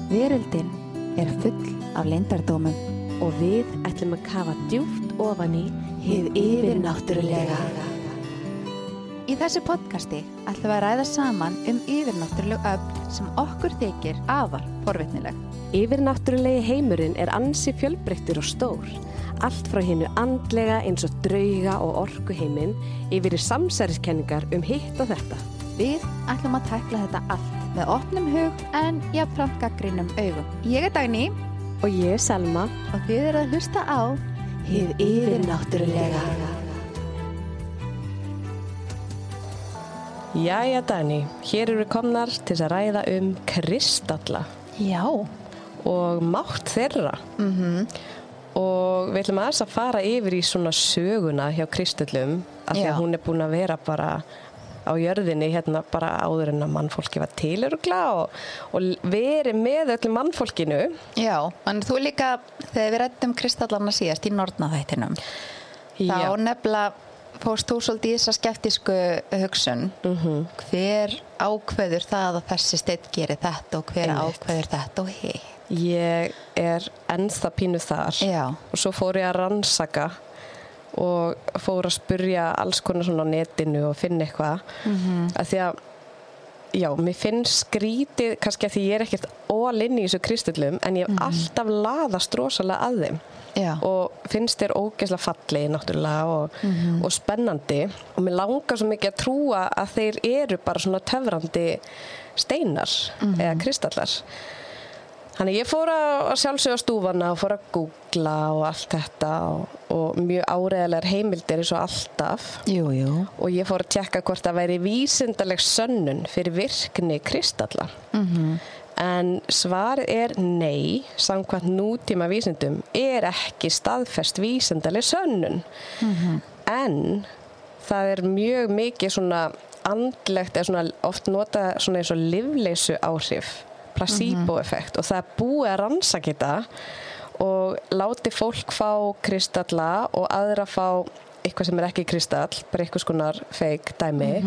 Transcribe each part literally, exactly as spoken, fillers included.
Veröldin er full af leyndardómum og við ætlum að kafa djúpt ofan í hið yfirnáttúrulega. Í þessu podcasti ætlum við að ræða saman um yfirnáttúruleg öfl sem okkur þykir afar forvitnileg. Yfirnáttúrulegi heimurinn er ansi fjölbreyttur og stór. Allt frá hinu andlega eins og drauga og orkuheiminn yfir í samsæriskenningar um hitt og þetta. Við ætlum að tækla þetta allt með opnum hug en jafnframt gagnrýnum augum. Ég er Dagný og ég er Selma og þið eruð að hlusta á hið yfirnáttúrulega. Jæja Dagný, hér eru við komnar til að ræða um kristalla. Já. Og mátt þeirra. Mhm. Og við ætlum aðeins að fara yfir í svona söguna hjá kristallum af því að hún er búin að vera bara á jörðinni hérna bara áður en að mannfólki var til örugglega og, og verið með öllu mannfólkinu. Já, en þú líka, þegar við ræddum kristallarna síðast í Nornaþættinum, þá nefnilega fórst þú svolítið í þessa skeptísku hugsun. Mm-hmm. Hver ákveður það að þessi steinn gerir þetta og hver Einmitt. ákveður þetta og hitt? Ég er ennþá pínu þar. Já. Og svo fór ég að rannsaka og fór að spyrja alls konar svona á netinu og finna eitthvað. Mm-hmm. Af því að, já, mér finnst skrítið, kannski að því ég er ekkert all inn í þessu kristallum, en ég hef Mhm. alltaf laðast rosalega að þeim. Já. Og finnst þér ógeðslega fallegi náttúrulega og, Mhm. og spennandi. Og mér langar svo mikið að trúa að þeir eru bara svona töfrandi steinar Mhm. eða kristallar. Þannig ég fór að sjálfsögja stúfana og fór að googla og allt þetta og, og mjög áreiðalegar heimildir eins og alltaf. Jú, jú. Og ég fór að tjekka hvort það væri vísindaleg sönnun fyrir virkni kristalla. Mhm. En svarið er nei, samkvæmt nútíma vísindum er ekki staðfest vísindaleg sönnun. Mhm. En það er mjög mikið svona andlegt eða svona oft nota svona eins og lyfleysu áhrif, placebo-effekt, og það er búið að rannsaka þetta og láti fólk fá kristalla og aðra fá eitthvað sem er ekki kristall, bara eitthvað skonar fake dæmi.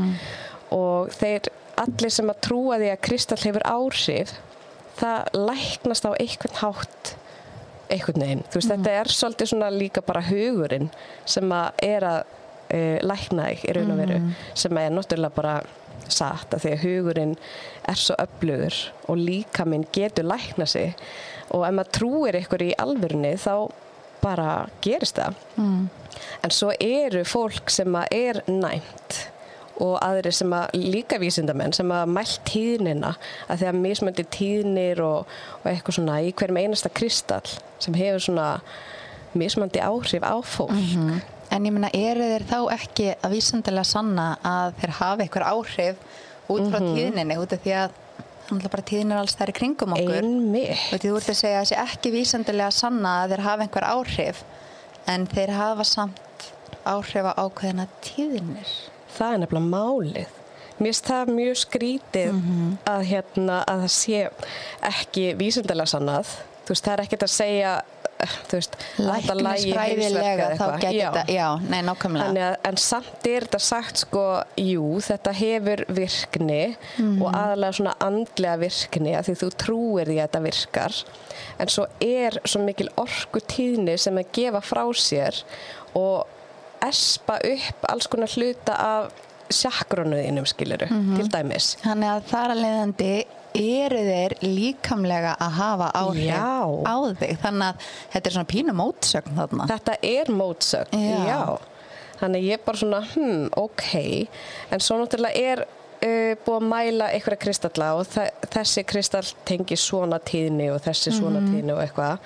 Og þeir allir sem að trúa því að kristall hefur áhrif, það læknast á einhvern hátt einhvern veginn. Þú veist, þetta er svolítið svona líka bara hugurinn sem að er að e, lækna þig í raun og veru, sem er náttúrulega bara satt að því að hugurinn er svo öflugur og líkaminn getur lækna sig og ef maður trúir ykkur í alvörunni þá bara gerist það. Mm. En svo eru fólk sem að er næmt og aðrir sem að líka vísindamenn sem að mælt tíðnina að því að mismöndi tíðnir og, og eitthvað svona í hverjum einasta kristall sem hefur svona mismöndi áhrif á fólk. Mhm. En ég meina, eru þeir þá ekki að vísindalega sanna að þeir hafa einhver áhrif út frá tíðninni, út af því að þannig bara tíðnin er alls þær í kringum okkur. Einmitt. Og því þú ert að segja að þessi ekki vísindalega sanna að þeir hafa einhver áhrif, en þeir hafa samt áhrif á ákveðina tíðnir. Það er nefnilega málið. Mér finnst það mjög skrítið að, hérna, að það sé ekki vísindalega sannað. Þú veist, það er ekkert að segja, þú veist, læknisfræðilega þá getur þetta, já, nei, nákvæmlega. Þannig að, en samt er þetta sagt, sko, jú, þetta hefur virkni og aðalega svona andlega virkni að því þú trúir því að þetta virkar. En svo er svo mikil orkutíðni sem að gefa frá sér og espa upp alls konar hluta af sjakrónuðinum, skiluru, til dæmis. Þannig að þar að leiðandi eru þeir líkamlega að hafa áhrif Já. á þig. Þannig að þetta er svona pínu mótsögn þarna. Þetta er mótsögn, Já. já. Þannig ég er bara svona, hm, ok. En svo náttúrulega er uh, búið að mæla einhverja kristalla og þe- þessi kristall tengir svona tíðni og þessi svona tíðni og eitthvað.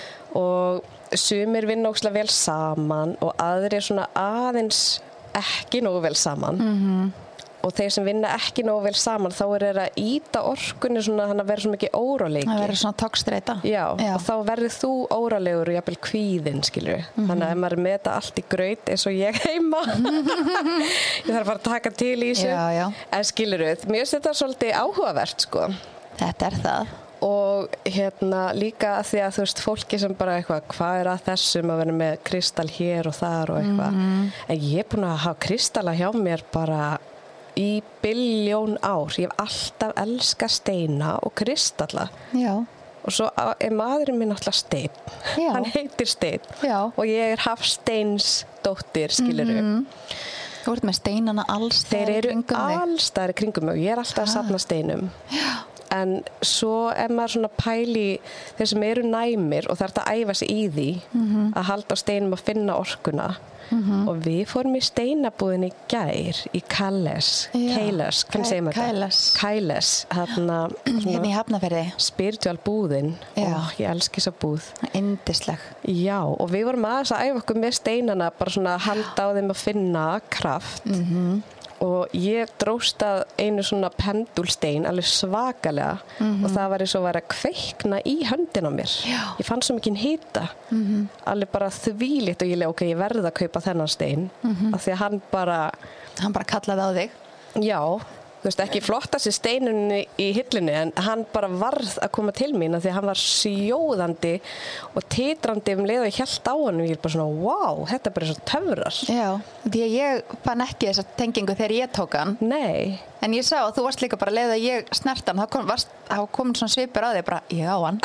Og sumir vinna ógeðslega vel saman og aðrir svona aðeins ekki nógu vel saman. Mhm. Og þeir sem vinna ekki nógu vel saman þá er þeir að íta orkunni svona þannig að vera svo mikið óróleiki. Það verður svona togstreita. Já, Já. og þá verður þú órólegur og jafnvel kvíðinn, skilur við. Þannig að ef maður er með þetta allt í graut eins og ég heima, ég þarf að fara að taka til í þessu. Já, já. En skilur við, mér finnst þetta svolítið áhugavert, sko. Þetta er það. Og hérna líka að því að þú veist, fólki sem bara eitthvað, hvað er að þessum að vera með kristall hér og þar og eitthvað. En ég er búin að hafa kristalla hjá mér bara í billjón ár. Ég hef alltaf elskað steina og kristalla. Já. og svo er maðurinn minn alltaf Steinn. Já. Hann heitir Steinn. Já. Og ég er Hafsteins dóttir, skilurðu. Mm. Þú ert með steinana alls Þeir staðar í eru kringum þig. alls staðar í kringum mig og ég er alltaf að safna steinum. Já. En svo er maður svona pæli þeir sem eru næmir og þarf að æfa sig í því mm-hmm. að halda á steinum og finna orkuna. Mm-hmm. Og við fórum í steinabúðin í gær í Kailas, Kailas, hvernig segir maður þetta? Kailas. Kailas, hérna Hérna í Hafnarfirði. spiritual búðin. Já. Ó, ég elski þessa búð. Yndisleg. Já, og við vorum aðeins að æfa okkur með steinana, bara svona að halda á þeim að finna kraft. Mm-hmm. Og ég dróst að einu svona pendulstein alveg svakalega mm-hmm. og það var eins og var að kveikna í höndin á mér. Já. Ég fann svo mikinn hita. Mm-hmm. Alveg bara þvílíkt og ég leið, ok, ég verði að kaupa þennan stein mm-hmm. af því að hann bara... Hann bara kallaði á þig. Já, þú veist, ekki flottasti steinunni í hillunni en hann bara varð að koma til mín af því að hann var sjóðandi og titrandi um leið og ég hélt á hann og ég er bara svona, wow, þetta er bara svo töfrar. Já, því að ég fann ekki þessa tengingu þegar ég tók hann. Nei. En ég sá að þú varst líka bara leið að ég snert hann, þá kom, varst, þá kom svona svipur á þig bara, ég á hann.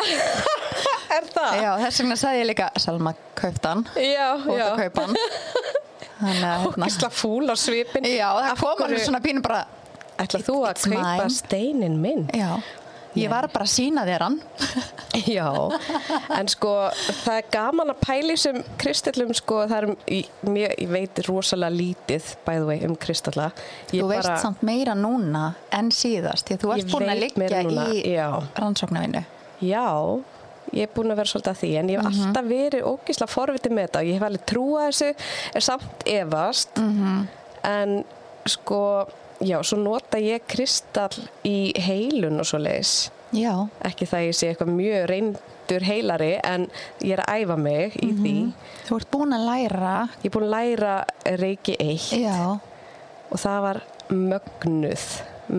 Er það? Já, þess vegna sagði ég líka, Selma, kaupt hann. Já, og já. það kaupa hann. Þannig að hérna. Ógisla fúl á svipin. Já, það kom alveg svona pínu bara. Ætla þú að It's kaupa mine. steinin minn? Já, ég var bara að sína þér hann. Já, en sko það er gaman að pæli sem kristallum sko, það er ég, ég veit rosalega lítið by the way um kristalla. Ég Þú veist bara, samt meira núna en síðast, því að þú Ég varst búin að veit meira liggja núna, í já. rannsóknarvinnu. Já, ég er búin að vera svolítið að því en ég hef Mhm. alltaf verið ógisla forvitið með þetta og ég hef alveg trúað þessu er samt efast Mhm. en sko já, svo nota ég kristall í heilun og svo leiðis. Já, Ekki það ég sé eitthvað mjög reyndur heilari en ég er að æfa mig í því. þú ert búin að læra. Ég er búin að læra reiki eitt Já, og það var mögnuð,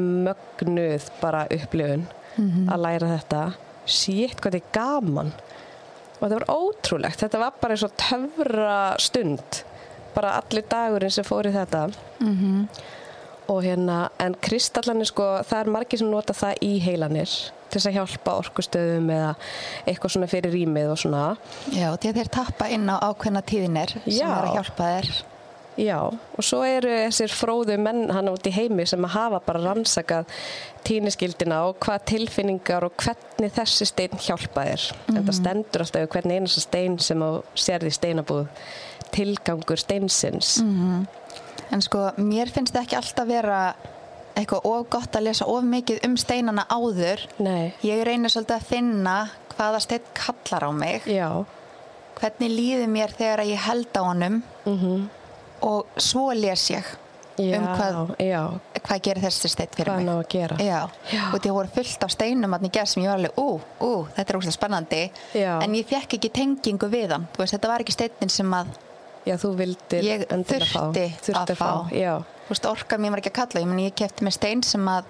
mögnuð bara upplifun að læra þetta. Shit, hvað þetta er gaman. Og þetta var ótrúlegt. Þetta var bara eins og töfra stund. Bara allir dagurinn sem fór í þetta. Mm-hmm. Og hérna, en kristallanir sko, það er margir sem nota það í heilanir til þess að hjálpa orkustöðum eða eitthvað svona fyrir rýmið og svona. já, því að þeir tappa inn á ákveðna tíðinir sem Já. er að hjálpa þér. Já, og svo eru þessir fróðu menn hann út í heimi sem að hafa bara rannsakað tíniskildina og hvað tilfinningar og hvernig þessi stein hjálpa þér. Mm-hmm. En það stendur alltaf við hvernig einasta stein sem þú sérði í steinabúð tilgangur steinsins. Mm-hmm. En sko, mér finnst það ekki alltaf vera eitthvað of gott að lesa of mikið um steinana áður. Nei, Ég reynir svolítið að finna hvaða steinn kallar á mig. já, Hvernig líður mér þegar ég held á honum mhm, og svo les ég já, um hvað, já, hvað gerir þessi steinn fyrir hvað mig. ná að gera. Já, Já. og því voru fullt af steinum að ég sem ég var alveg, ú, ú, þetta er óslega spennandi. Já. En ég fekk ekki tengingu við hann. Þú veist, þetta var ekki steinin sem að Já, þú vildir ég endilega fá. þurfti Þurfti að fá. Já, Þú veist, orka mér var ekki að kalla. Ég meni, ég kefti með stein sem að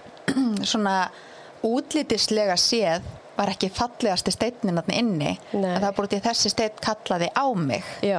svona útlítislega séð var ekki fallegasti steinin þarna inni. Nei. En það var bara því þessi steinn kallaði á mig. já,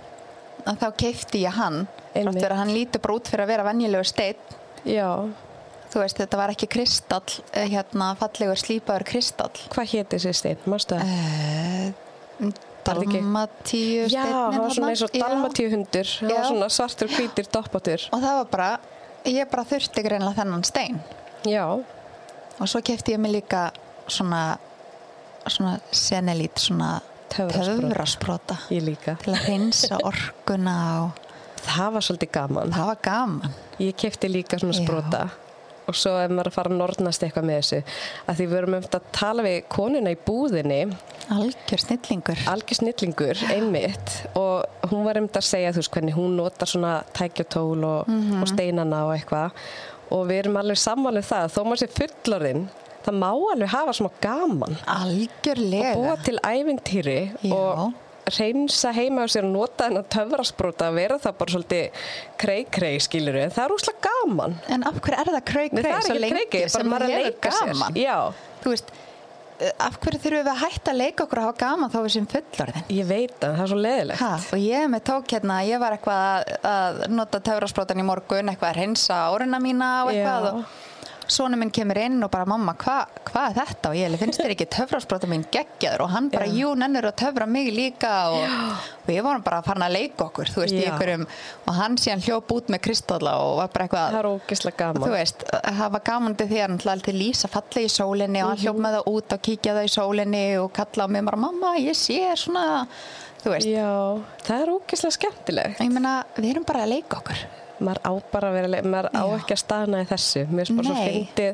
En þá kefti ég hann. Einmitt. Þrátt fyrir að hann lítur bara út fyrir að vera venjulegur steinn. já. Þú veist, þetta var ekki kristall, eh, hérna fallegur slípaður kristall. Hvað héti þessi stein, mástu það? Uh, Var þetta ekki- Dalmatíu Já, steinninn hann var svona þarna. eins og Já. dalmatíuhundur. Hann Já. var svona svartur hvítir doppátur. Og það var bara, ég bara þurfti greinlega þennan stein. Já, Og svo kefti ég mig líka svona, svona senelít, svona Töfrasprota. töfrasprota ég líka. til að hreinsa orkuna og Það var svolítið gaman. það var gaman. Ég kefti líka svona Já. sprota og svo ef maður að fara að nornast eitthvað með þessu að því við erum um að tala við konuna í búðinni, Algjör snillingur. algjör snillingur, einmitt, og hún var um að segja þú veist hvernig hún notar svona tækjatól og, Mhm. og steinana og eitthvað og við erum alveg sammálið það þó maður sé fullorðinn, það má alveg hafa smá gaman Algjörlega. og búa til ævintýri Já. og reynsa heima á sér og nota þennan töfrasprota að vera það bara svolítið krei-krei skiluru, en það er úslega gaman. En af hverju er það krau-krau Nei, það er svo ekki lengi kreiki, bara sem maður að hefur leika sér. gaman? Já, Þú veist, eh, af hverju þurfum við að hætta að leika okkur að hafa gaman þá við sem fullorðin? ég veit það, það er svo leiðilegt. Ha, og ég með tók hérna, ég var eitthvað að, að nota töfrasprotan í morgun, eitthvað að hreinsa áruna mína og eitthvað Já. og sonur minn kemur inn og bara mamma, hvað hva er þetta? Og ég finnst þér ekki töfrasprota mín geggjaður og hann bara, já. jú, nennur að töfra mig líka og, og ég var bara farin að leika okkur, þú veist, já. í einhverjum og hann síðan hljóp út með kristalla og var bara eitthvað. Það er ógeðslega gaman. Þú veist, það var gaman til því að hann alltaf lýsa falla í sólinni og hann hljóp með það út og kíkja það í sólinni og kalla á mig bara, mamma, ég sé svona, þú veist. Já, það er ógeðslega skemmtilegt. Ég meina, við erum bara að leika okkur. Maður á bara að vera, maður á ekki að staðna í þessu. Mér er bara svo fyndið,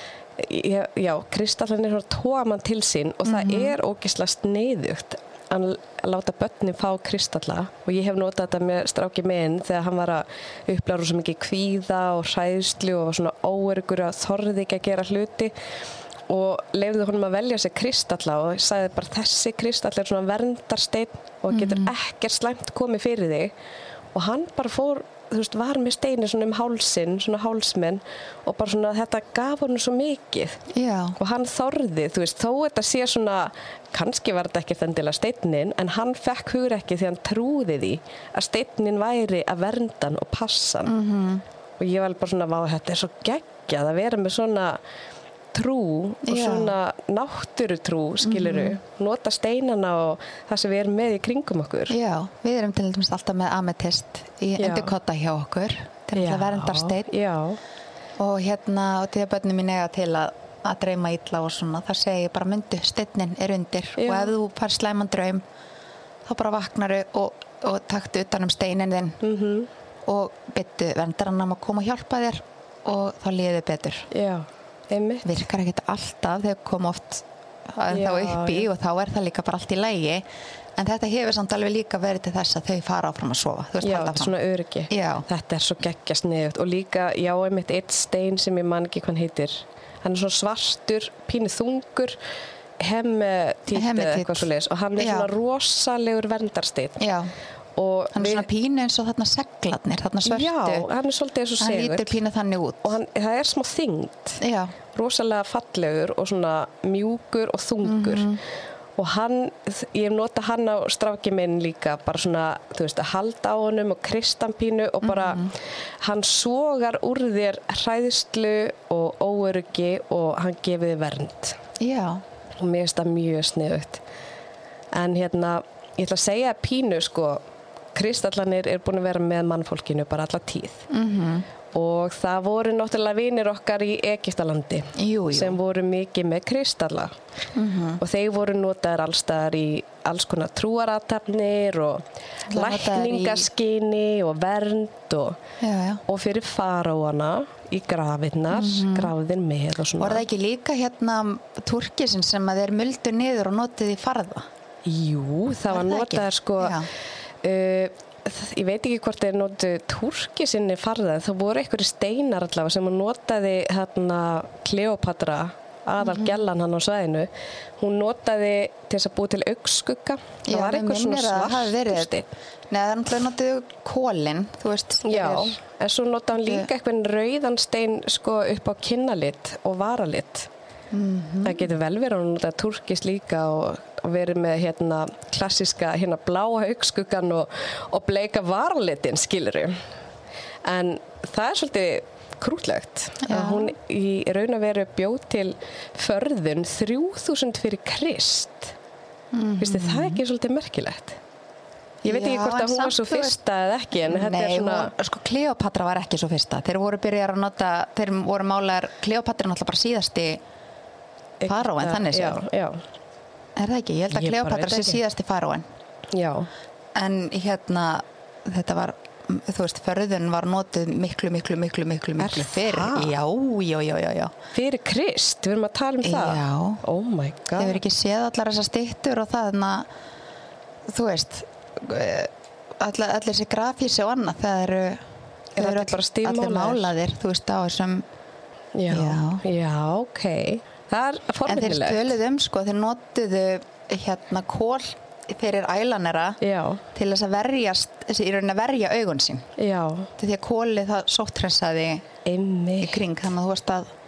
já, já kristallarnir er svona tóa mann til sín og það mm-hmm. er ógeðslega sniðugt að láta börnin fá kristalla og ég hef notað þetta með stráki minn þegar hann var að upplæra svo mikið kvíða og hræðslu og var svona óöruggur að þorði ekki að gera hluti og leyfði honum að velja sér kristalla og sagði bara þessi kristall er svona verndarsteinn og getur mm-hmm. ekkert slæmt komið fyrir þig og hann bara fór, þú veist, var með steini svona um hálsinn, svona hálsmenn og bara svona þetta gaf honum svo mikið Já. og hann þorði, þú veist, þó þetta sé svona, kannski var þetta ekki þendilega steinin, en hann fekk hugrekki því hann trúði því að steinin væri að vernda hann og passa hann mm-hmm. og ég var bara svona, vá, þetta er svo geggjað að vera með svona trú og Já. svona náttúrutrú, skiluru, mm-hmm. nota steinana og það sem við erum með í kringum okkur. Já, við erum til dæmis alltaf með ametist í undirkotta hjá okkur til að verndarsteinn. Já. Og hérna, og til að börnum mín eiga til að, að dreyma illa og svona, þar segi ég bara myndu, steinin er undir Já. Og ef þú fær slæman draum, þá bara vaknaru og, og taktu utan um steinin þinn mm-hmm. og byttu verndarann að koma og hjálpa þér og þá líður betur. Já. Einmitt. Virkar ekkert alltaf, þau kom oft þá upp í og þá er það líka bara allt í lagi en þetta hefur samt alveg líka verið til þess að þau fara áfram að sofa. Þú veist, já, svona öryggi. Já. Þetta er svo geggjast niður og líka, já, einmitt eitt stein sem ég man ekki hvað hann heitir. Hann er svona svartur, pínu þungur, hemmetítt eða eitthvað svo leis og hann er já. Svona rosalegur verndarsteinn. Já. Og hann er svona pínu eins og þarna seglarnir, þarna svörtu. Já, hann er svolítið eins og segull. Hann lítur pínu þannig út. Og hann, það er smá þyngd. Já. Rosalega fallegur og svona mjúkur og þungur. Mm-hmm. Og hann, ég nota hann á stráki minn líka, bara svona, þú veist, að halda á honum og krysta hann pínu og bara, mm-hmm. hann sogar úr þér hræðslu og óöryggi og hann gefið þér vernd. Já. Og mér finnst það mjög sniðugt. En hérna, ég ætla að segja pínu, sko, kristallanir er búin að vera með mannfólkinu bara alla tíð. Mm-hmm. Og það voru náttúrulega vinir okkar í Egyptalandi jú, jú. Sem voru mikið með kristalla. Mm-hmm. Og þeir voru notaðir allstaðar í alls konar trúarathafnir og lækningaskyni í... og vernd og, já, já. Og fyrir faraóana í grafirnar, mm-hmm. grafðin með og svona. Var það ekki líka hérna turkisin sem að þeir muldu niður og notuði í farða? Jú, það var, var notaðir sko... Uh, ég veit ekki hvort þeir notu túrki sinni farðað, þá voru einhverju steinar allavega sem hún notaði hérna Kleópatra, aðal gellan hann á svæðinu, hún notaði til þess að búi til augnskugga. Það var einhver svona svartur steinn. Nei, það er náttúrulega notuðu kólin, þú veist. Já, en svo notaði hann líka eitthvað rauðan stein sko upp á kinnalit og varalit. Mm-hmm. Það getur vel verið að nota turkis líka og, og verið með hérna klassiska hérna bláa augskuggan og, og bleika varalitin skiluru en það er svolítið krútlegt að hún í raun að veru bjóð til förðun þrjú þúsund fyrir Krist. Mm-hmm. Vistu það ekki svolítið merkilegt? Ég veit ekki hvort að hún var svo fyrsta eða ekki en þetta er svona... Nei, sko Kleópatra var ekki svo fyrsta. Þeir voru byrjar að nota, þeir voru málar, Kleópatra er náttúrulega bara síðasti faraóen, þannig séð. Já, já. Er það ekki? Ég held að Kleópatra sé síðasti faraóen. Já. En hérna, þetta var, þú veist, förðun var notuð miklu, miklu, miklu, miklu, miklu fyrir. Já, já, já, já, já. Fyrir Krist, við erum að tala um það. Já. Oh my god. Þeir eru ekki séð allar þessar styttur og það, þannig að, þú veist, allar, allir þessi grafísi og annað, það eru, það eru all, allir málaðir, þú veist, á þessum, já, já, já ok. Það er forvitnilegt. En þeir töluðu um, sko, þeir notuðu hérna kól fyrir ælanera já. Til þess að verjast, í rauninni að verja augun sín. Já. Því að kólið það sótthreinsaði í kring, þannig að þú veist að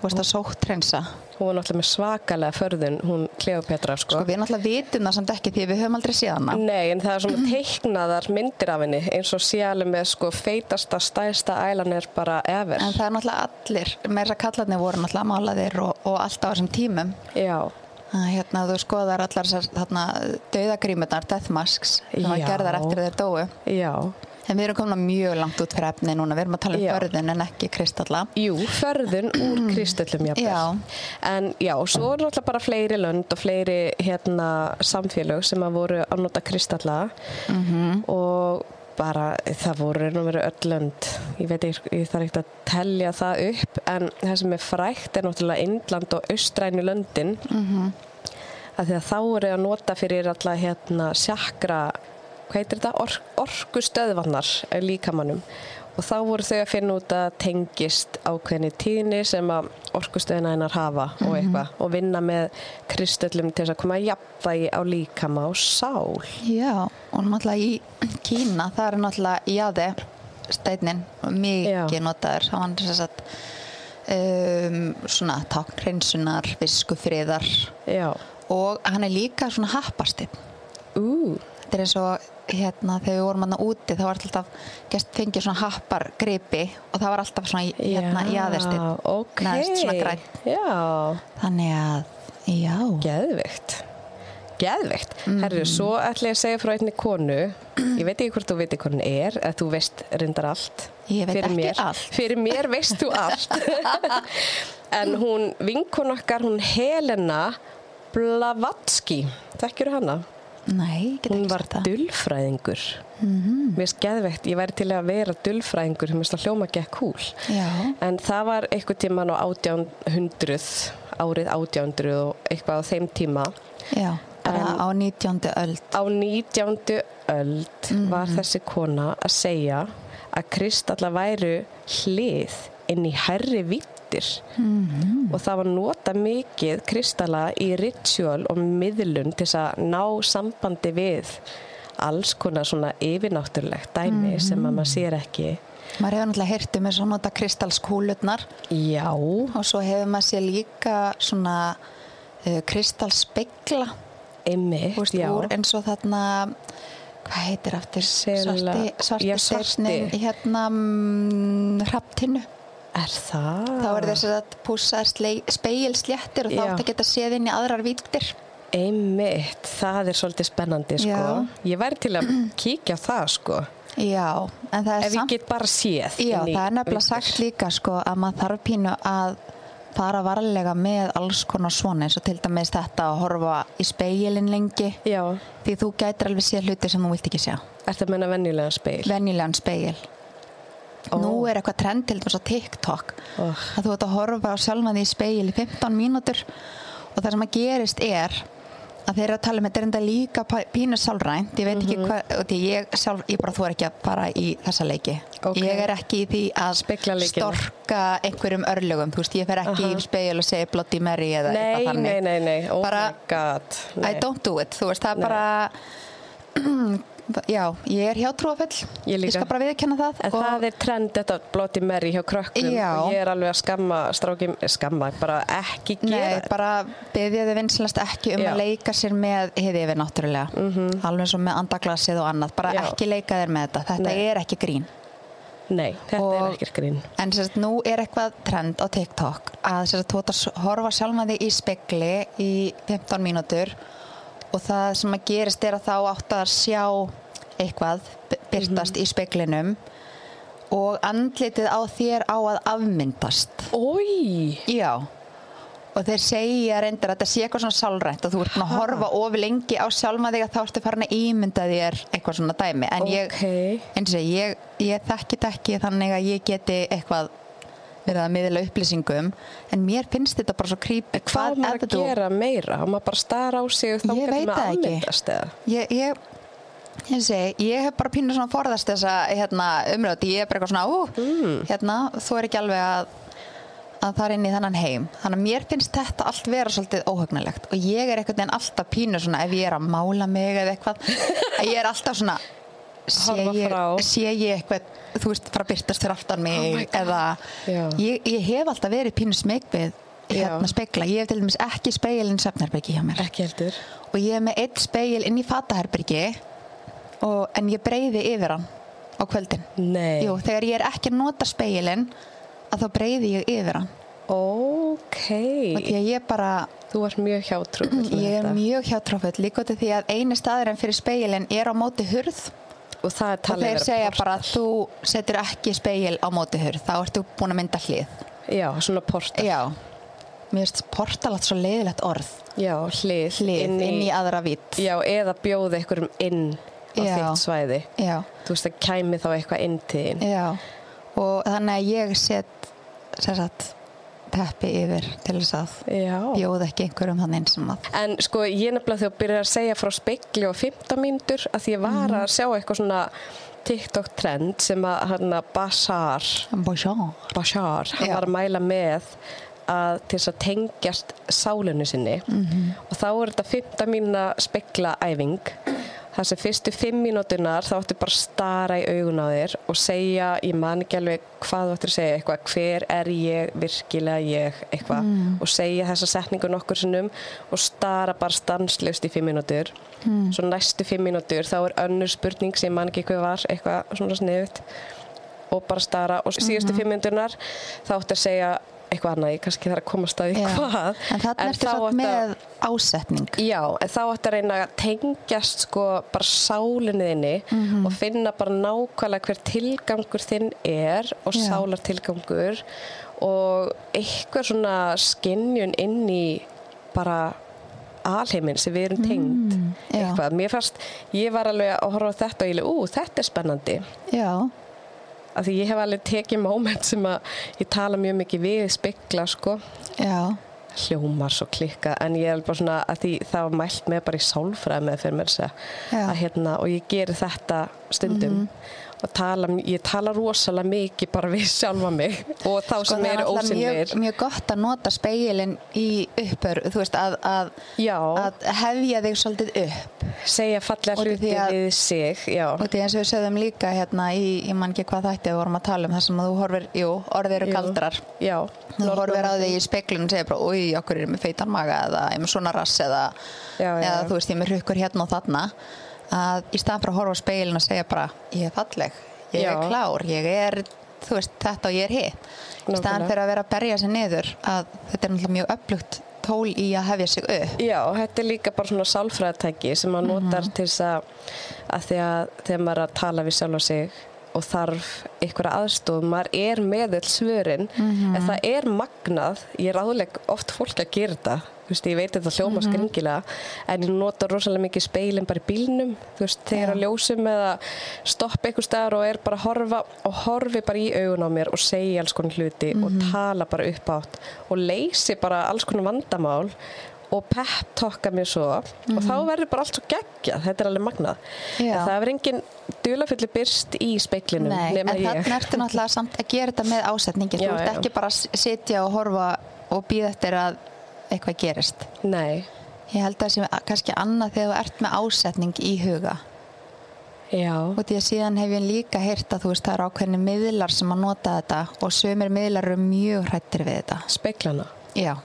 þú veist að sótthreinsa. Hún var náttúrulega með svakalega förðun, hún Kleópatra, sko. Sko við náttúrulega vitum það samt ekki því við höfum aldrei séð hana. Nei, en það er svona teiknaðar myndir af henni, eins og sé alveg með sko feitasta, stærsta eyeliner bara ever. En það er náttúrulega allir, meira kallarnir voru náttúrulega málaðir og, og allt á þessum tímum. Já. Að, hérna þú skoðar allar þessar þarna dauðagrímurnar, death masks, sem var gerðar eftir þeir dóu. Já. En við erum komin mjög langt út fyrir efni núna, við erum að tala um Já. förðun en ekki kristalla. Jú, förðun úr kristöllum jafnvel. Já. En já, svo er náttúrulega bara fleiri lönd og fleiri hérna samfélög sem að voru að nota kristalla Mm-hmm. og bara það voru nú verið öll lönd. Ég veit ekki, ég þarf ekki að telja það upp, en það sem er frægt er náttúrulega Indland og austrænu löndin. Mm-hmm. Af því að þá eru að nota fyrir alla hérna sjakra, hvað heitir þetta, Or orkustöðvarnar líkamannum, og þá voru þau að finna út að tengist ákveðni tíðni sem að orkustöðina hennar hafa og eitthvað, og vinna með kristöllum til þess að koma að jafnvægi á líkama og sál. Já, og náttúrulega í Kína, það er náttúrulega jaði steinin, mikið Já. notaður, það var þess að um, svona táknhreinsunar, viskufriðar Já. og hann er líka svona happasteinn. Ú. Þetta er eins og hérna þegar við vorum hann úti þá var alltaf gest fengið svona happar gripi og það var alltaf svona hérna jaðirstinn. Já, ok. Neðst svona grænn. Já. Þannig að, já. Geðveikt. Geðveikt. Mm. Herru, svo ætla ég að segja frá einni konu. Ég veit ekki hvort þú veit hvað hún er, eða þú veist reyndar allt. Ég veit Fyrir ekki mér. allt. Fyrir mér veist þú allt. En hún, vinkona okkar, hún Helena Blavatsky. Þekkirðu hana? Nei, get Hún ekki var sagt það. dulfræðingur. Mhm. Mér finnst geðveikt, ég væri til að vera dulfræðingur, mér finnst það hljóma gekk kúl. Já. En það var einhver tíman á átján hundruð, árið átján hundruð og eitthvað á þeim tíma. Já, bara En- á nítjándu öld. Á nítjándu öld var þessi kona að segja að kristalla væru hlið inn í hærri vittir. Mhm. Og það var nota mikið kristalla í ritual og miðlun til þess að ná sambandi við alls konar svona yfirnáttúrulegt dæmi sem að maður sér ekki. Maður hefur náttúrulega heyrt um þessu nota kristalskúlurnar Já. og svo hefur maður sér líka svona uh, kristalspegla, Einmitt, þú veist, já. úr eins og þarna, hvað heitir aftur, Sela- svarti, svarti, Já, svarti. svarti. hérna mm, hrafntinnu. Er það? Þá er þess að púsaðar speilsléttir og þá Já. átt að geta séð inn í aðrar víddir. Einmitt, það er svolítið spennandi, sko. Já. Ég væri til að kíkja á það, sko. Já, en það er Ef ég get bara séð. Já, inn í það er nefnilega víddir. sagt líka sko að maður þarf pínu að fara varlega með alls konar svona eins og til dæmis þetta að horfa í speilin lengi Já. því þú gætir alveg séð hluti sem þú vilt ekki sjá. Ertu að menna venjulega speil? Venjulegan speil. Ó. Nú er eitthvað trend til dæmis á TikTok Oh. að þú ert að horfa á sjálfan því í speil í fimmtán mínútur og það sem að gerist er að þeir eru að tala um þetta er enda líka pínu sálrænt, ég veit ekki Mhm. hvað og því ég sjálf, ég bara þú er ekki að fara í þessa leiki, Ok. ég er ekki í því að Spegla leikina. storka einhverjum örlögum, þú veist, ég fer ekki Aha. í speil og segi Bloody Mary eða Nei, eitthvað þannig. nei, nei, nei. Oh Bara- my god. Nei. I don't do it, þú veist, það er Nei. bara já, ég er hjátrúafull Ég líka. ég skal bara viðurkenna það En og það er trend þetta Bloody Mary hjá krökkum Já. og ég er alveg að skamma strákim, skamma, bara ekki gera Nei, þetta. bara biðja þið vinslast ekki um Já. að leika sér með hið yfir náttúrulega Mhm. alveg eins og með andaglasið og annað bara Já. ekki leika þér með þetta, þetta Nei. er ekki grín Nei, þetta Og- er ekkert grín. en sérst, nú er eitthvað trend á TikTok að sérst, þú ert að horfa sjálfan þig í spegli í fimmtán mínútur og það sem að gerist er að þá átt að sjá eitthvað byrtast í speglinum og andlitið á þér á að afmyndast Ói! Já, og þeir segja reyndar að þetta sé eitthvað svona sálrænt og þú ert búin að horfa of lengi á sjálfa þig að þá ertu farin að ímynda þér eitthvað svona dæmi en ég, Ok. eins og ég, ég þekki þetta ekki þannig að ég geti eitthvað verið að miðla upplýsingum en mér finnst þetta bara svo creepy Hvað á maður ef að þú- gera meira? Á maður bara að stara á sig og þá Ég veit maður það ekki. afmyndast eða? ég, ég, ég, segi, ég hef bara pínu svona forðast þessa hérna, umröð ég er bara eitthvað svona ú, Mm. hérna, þú er ekki alveg að að það er inn í þennan heim þannig að mér finnst þetta allt vera svolítið óhugnalegt og ég er einhvern veginn alltaf pínu svona ef ég er að mála mig eða eitthvað að ég er alltaf svona sé horfa ég, frá. sé ég eitthvað, þú veist, fara að byrtast fyrir aftan mig Oh eða Já. ég, ég hef alltaf verið pínu smeyk við hérna Já. spegla, ég hef til dæmis ekki spegilinn svefnherbergi hjá mér Ekki heldur. og ég hef með eitt spegil inn í fataherbergi og, en ég breiði yfir hann á kvöldin. Nei. Jú, þegar ég er ekki að nota spegilinn að þá breiði ég yfir hann Ok. og því að ég bara Þú varst mjög hjátrúfull með ég er þetta. mjög hjátrúfull líka til því að eini staðurinn fyrir spegilinn er á móti hurð Og það er og talið þeir vera segja portal. bara þú setur ekki spegil á móti hurð þá ertu búin að mynda hlið. Já, svona portal. Já, mér finnst portal allt svo leiðilegt orð. Já, hlið. Hlið inn í, inn í aðra vitt. Já, eða bjóða einhverjum inn á Já. þitt svæði. Já, Þú veist að kæmi þá eitthvað inn til þín. já. Og þannig að ég set sem sagt teppi yfir til þess að Já. bjóða ekki einhverjum þannig eins sem að. En sko ég nefnilega þegar byrjar að segja frá spegli og fimmtán mínútur að því ég var að sjá eitthvað svona TikTok trend sem að hann að Bashar Bonjour. Bashar, hann Já. var að mæla með að til þess að tengjast sálinu sinni Mhm. og þá er þetta fimmtán mínúna speglaæfing þar sem fyrstu fimm mínúturnar þá áttu bara að stara í augun á þér og segja, ég man ekki alveg hvað þú áttu að segja eitthvað, hver er ég virkilega ég, eitthvað Mm. og segja þessa setningu nokkur sinnum og stara bara stanslaust í fimm mínútur Mm. svo næstu fimm mínútur þá er önnur spurning sem ég man ekki hvað var, eitthvað svona sniðut og bara stara og síðustu Mhm. fimm mínúturnar þá áttu að segja eitthvað annað, ég kannski þarf að komast að því Já. hvað En þarna ertu þá satt áttu að- með ásetning. Já, en þá ætti að reyna að tengjast sko bara sálinni þinni Mhm. og finna bara nákvæmlega hver tilgangur þinn er og Já. sálartilgangur og eitthvað svona skynjun inn í bara alheiminn sem við erum tengd Mm, já. eitthvað. Mér fannst, ég var alveg að horfa á þetta og ég leið, ú, þetta er spennandi Já, af því ég hef alveg tekið moment sem að ég tala mjög mikið við spegla sko já, hljómar svo klikka en ég er bara svona að því það var mælt með bara í sálfræði með fyrir mér að segja Já. að hérna og ég geri þetta stundum og tala, ég tala rosalega mikið bara við sjálfa mig og þá sko sem það er eru náttúrulega mjög, ósynir mjög gott að nota spegilinn í uppör, þú veist að, að, já, að hefja þig svolítið upp segja fallega Og hluti því að- við sig já, og því eins og við sögðum líka hérna í, ég man ekki hvað þætti við vorum að tala um þar sem að þú horfir, jú, orðið eru Jú. galdrar já þú horfir á þig í speglun og segir bara, úi, okkur er með feitan maga eða ég er með svona rass eða, Já, já, eða já. þú veist, ég er með hrukkur hérna og þarna að í staðan fyrir að horfa á speglun og segja bara, ég er falleg, ég Já. er klár ég er, þú veist, þetta og ég er hitt í staðan Nákvæmlega. fyrir að vera að berja sig niður að þetta er náttúrulega mjög öflugt tól í að hefja sig upp Já, þetta er líka bara svona sálfræðatæki sem maður notar til þess að, að því að þegar maður er að tala við sjálfa sig og þarf einhverja aðstoð, maður er með öll svörin, en það er magnað, ég ráðleg oft fólk að gera þetta, þú veist, ég veit þetta hljóma skringilega, en ég nota rosalega mikið speilin bara í bílnum, þú veist, þegar Já. að ljósum eða stoppa einhver staðar og er bara að horfa og horfi bara í augun á mér og segja alls konar hluti og tala bara upp átt og leysi bara alls konar vandamál og pep-tokka mér svo og þá verður bara allt svo geggjað, þetta er alveg magnað. Já. En það er engin dulafulli byrst í speglinum Nei, en nema ég. þarna ertu náttúrulega samt að gera þetta með ásetningi Já, þú ert já. ekki bara að sitja og horfa og býða eftir að eitthvað gerist Nei, ég held að það sé kannski annað þegar þú ert með ásetning í huga já, og því að síðan hef ég líka heyrt að þú veist það eru ákveðni miðlar sem að nota þetta og sömur miðlar eru mjög hrættir við þetta speglana. já,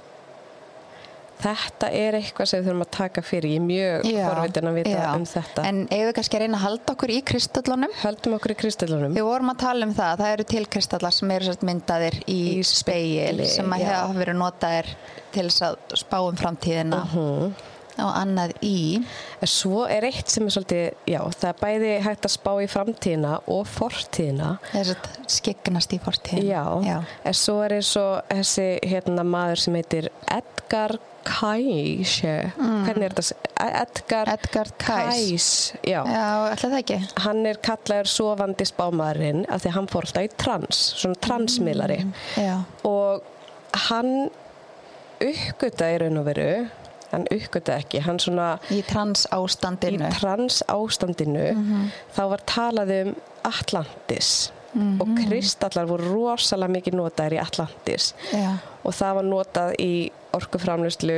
Þetta er eitthvað sem við þurfum að taka fyrir. Ég er mjög já, forvitin að vita já. um þetta. en eigum við kannski að reyna að halda okkur í kristöllunum Höldum okkur í kristallunum. við vorum að tala um það, það eru til kristallar sem eru sett myndaðir í, Í speil spegli, sem að já. hafa verið notaðir til þess að spá um framtíðina Mhm. og annað í En svo er eitt sem er svolítið, já, það er bæði hægt að spá í framtíðina og fortíðina. þess að skyggnast í fortíðina Já, já. en svo er eins og þessi hérna maður sem heitir Edgar Cayce. Hvernig er þetta? Edgar, Edgar Cayce. Já. já, ætla það ekki Hann er kallaður sofandi spámaðurinn af því að hann fór alltaf í trans, svona transmiðlari. já, Og hann uppgötaði í raun og veru, hann uppgötaði ekki, hann svona í trans ástandinu í trans ástandinu, þá var talað um Atlantis og kristallar voru rosalega mikið notaðir í Atlantis já, og það var notað í orkuframleiðslu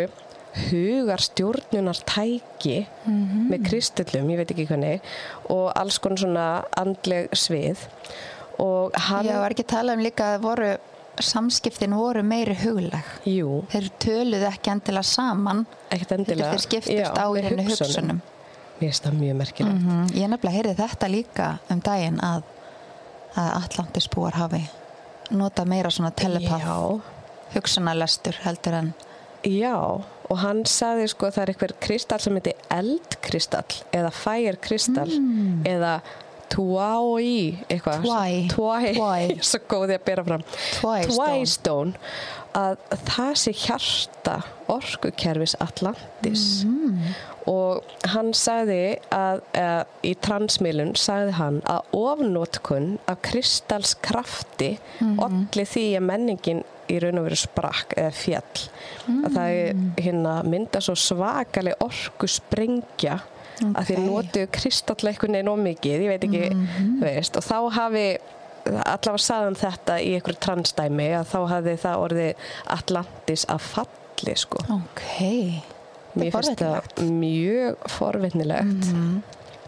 hugarstjórnunartæki mm-hmm. með kristallum, ég veit ekki hvernig, og alls konar svona andleg svið. Og hann... Já, var ekki talað um líka að voru, samskiptin voru meiri hugleg. Jú. Þeir töluðu ekki endilega saman. Ekkert endilega. Þeir skiptust á í henni hugsunum. Mér finnst það mjög merkilegt. Mm-hmm. Ég nefnilega heyrði þetta líka um daginn að, að Atlantisbúar hafi notað meira svona telepath hugsunarlestur heldur en. Já, og hann sagði sko að það er eitthvað kristall sem heitir eldkristall eða fire-kristall mm. eða Tuai, eitthvað. Tuai. Tuai. Tuai. Svo góði að bera fram. Tuai stone. Tuai stone. Að það sé hjarta orkukerfis Atlantis. Mm. Og hann sagði að, að í transmiðlun sagði hann að ofnotkun af kristallskrafti mm. olli því að menningin í raun og veru sprakk eða fjall. Mm. Að það hérna mynda svo svakaleg orku sprengja okay. að þeir notu kristalleikunni nóg mikið, ég veit ekki, mm-hmm. veist, og þá hafi allavega sagðan þetta í einhverju transdæmi að þá hafi það orðið Atlantis að falli, sko. Ok. Mér finnst það mjög forvitnilegt mm-hmm.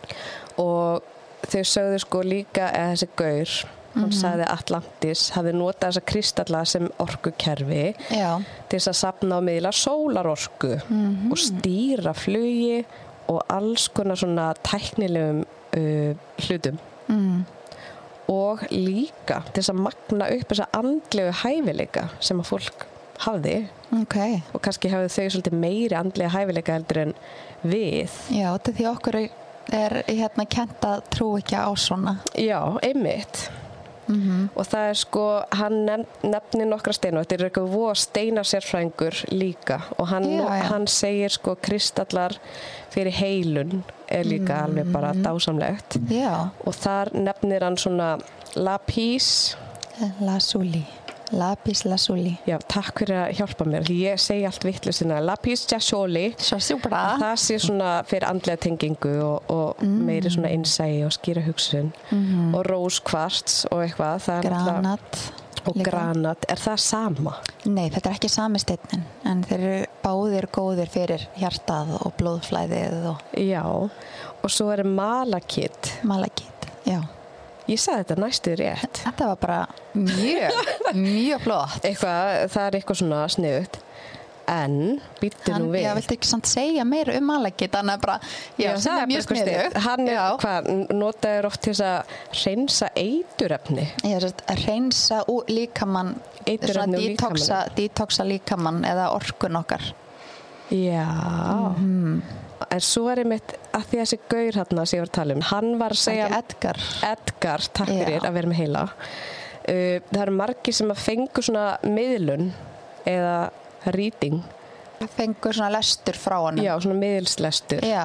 og þau sögðu sko líka að þessi gaur, mm-hmm. hann sagði Atlantis hafi notað þessa kristalla sem orkukerfi Já. til þess að safna á miðla sólarorku mm-hmm. og stýra flugi og alls konar svona tæknilegum uh, hlutum mm. og líka til þess að magna upp þessa andlegu hæfileika sem að fólk hafði okay. og kannski hafði þau svolítið meiri andlega hæfileika heldur en við. Já, þetta því okkur er hérna kennt að trú ekki á svona. Já, einmitt. Mm-hmm. Og það er sko, hann nefnir nokkra steina og þetta er eitthvað voða steinasérfræðingur líka og hann, já, já. hann segir sko kristallar fyrir heilun er líka mm-hmm. alveg bara dásamlegt já. Og þar nefnir hann svona lapis lazuli lapis lazuli já, takk fyrir að hjálpa mér ég segi allt vitlaust hérna lapis lazuli það sé svona fyrir andlega tengingu og, og mm. meiri svona innsæi og skýra hugsun mm-hmm. og róskvarts og eitthvað það er granat og líka. Granat, er það sama? Nei, þetta er ekki sami steinin en þeir eru báðir góðir fyrir hjartað og blóðflæðið og... Já, og svo er malakit malakit, já Ég sagði þetta næstu rétt. Þetta var bara mjög, mjög flott. Eitthvað, það er eitthvað svona sniðugt. En, býttu nú við. Ég vildi ekki samt segja meira um malakit, þannig að bara, já, já það er mjög sniðugt. Hann er, hvað, notaður oft til að hreinsa eiturefni. Já, að hreinsa líkamann, eiturefni og líkamann. Detoxa líkamann eða orkun okkar. Já. Mm-hmm. En svo er einmitt að því að þessi gaur hérna sem ég var að tala um, hann var að segja Edgar, Edgar takk fyrir að vera með heila uh, það eru margir sem að fengu svona miðlun eða reading fengu svona lestur frá hann já, svona miðilslestur já.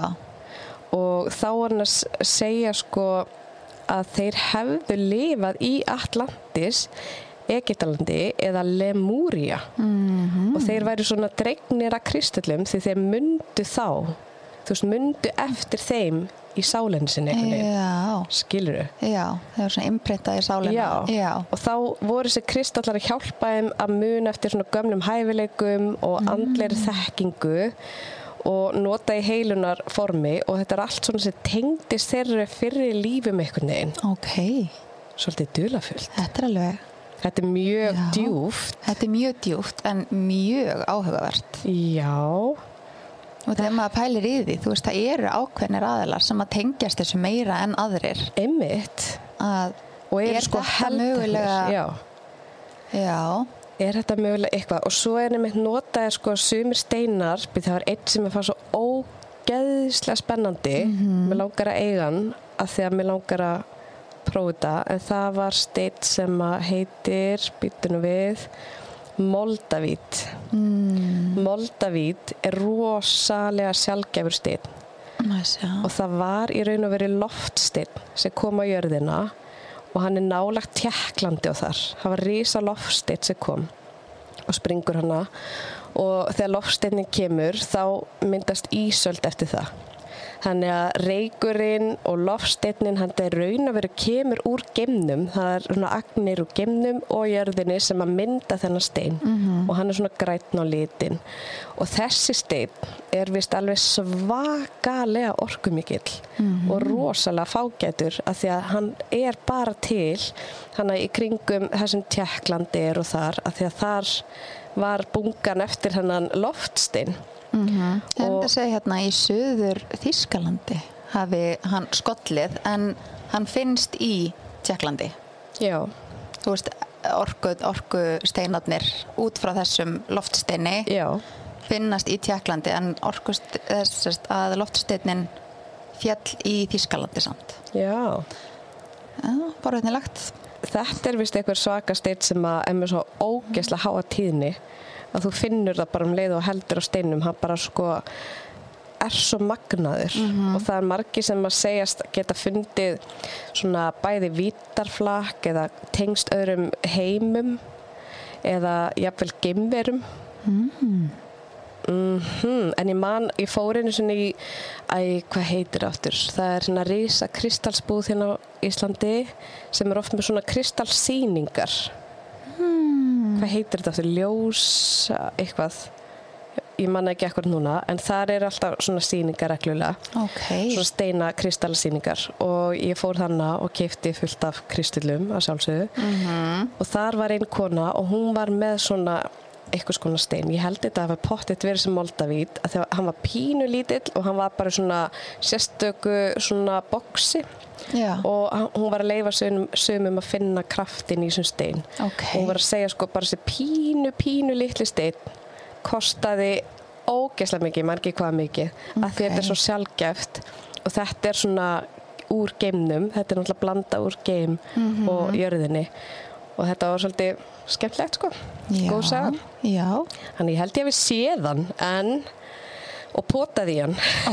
Og þá var hann að segja sko að þeir hefðu lifað í Atlantis Egyptalandi eða Lemúria mm-hmm. og þeir væru svona dregnir að kristallum því þeir mundu þá þú veist, mundu eftir þeim í sálinni sinni einhvern veginn. Skilurðu? Já, það var svona innprintað í sálinni. Já. Já, og þá voru þessi kristallar að hjálpa þeim að muna eftir svona gömlum hæfileikum og mm. andlegri þekkingu og nota í heilunar formi og þetta er allt svona sem tengdist þeirra fyrir lífum einhvern veginn. Ok. Svolítið dularfullt. Þetta er alveg... Þetta er mjög Já. djúpt. Þetta er mjög djúpt en mjög áhugavert. Já. Og þegar maður pælir í því, þú veist, það eru ákveðnir aðilar sem að tengjast þessu meira en aðrir. Einmitt. Að og er, er sko mögulega... Já. Já. Er þetta mögulega eitthvað? Og svo er einmitt notaði sko sumir steinar, það var einn sem er fannst svo ógeðslega spennandi. Mm-hmm. Mér langar að eiga hann, að því að mér langar að prófa þetta, en það var steinn sem að heitir, býttu nú við, Moldavít. Mm. Moldavít er rosalega sjaldgæfur steinn. Nice, ja. Og það var í raun og verið loftsteinn sem kom á jörðina og hann er nálagt Tékklandi og þar. Það var risa loftsteinn sem kom og springur hana og þegar loftsteinnin kemur þá myndast ísöld eftir það. Þannig að reykurinn og loftsteinninn hann er raun að vera kemur úr geimnum. Það er svona agnir úr geimnum og jörðinni sem að mynda þennan stein mm-hmm. og hann er svona grænn á litin. Og þessi steinn er vist alveg svakalega orkumikill mm-hmm. og rosalega fágætur af því að hann er bara til þannig í kringum þessum Tékklandi er og þar af því að þar var bungan eftir hennan loftstein. Mm-hmm. En það segi hérna í suður Þýskalandi hafi hann skollið en hann finnst í Tékklandi. Já. Þú veist, orku, orku steinarnir út frá þessum loftsteini Já. Finnast í Tékklandi en orku þessast að loftsteinin fjall í Þýskalandi samt. Já. Já, bara hérna lagt. Þetta er vist einhver svaka steinn sem að er með svo ógeðslega háa tíðni að þú finnur það bara um leið og heldur á steinum, hann bara sko er svo magnaður mm-hmm. og það er margir sem að segjast geta fundið svona bæði vítarflak eða tengst öðrum heimum eða jafnvel geimverum. Mm. Mm-hmm. En ég man, ég fór einu svona í æ, hvað heitir aftur? Það er svona risa kristalsbúð hérna á Íslandi sem er oft með svona kristalsýningar. Mm. Hvað heitir þetta aftur? Ljós eitthvað. Ég man ekki ekkert núna, en þar er alltaf svona sýningar reglulega. Okay. Svona steina kristalsýningar og ég fór þarna og keypti fullt af kristallum að sjálfsögðu. Mm-hmm. Og þar var ein kona og hún var með svona eitthvað skona stein. Ég held þetta að hafa pottet verið sem moldavít að þegar hann var pínu lítill og hann var bara svona sérstöku svona boksi Já. Og hún var að leyfa sumum, sumum að finna kraftin í þessum stein. Okay. Hún var að segja sko bara þessi pínu, pínu litli stein kostaði ógeðslega mikið, margir hvað mikið okay. að því þetta er svo sjaldgæft og þetta er svona úr geimnum, þetta er náttúrulega blanda úr geim mm-hmm. og jörðinni og þetta var svolítið skemmtilegt sko, já, góð saga. Já. Þannig ég held ég við séð hann en, og potaði í hann.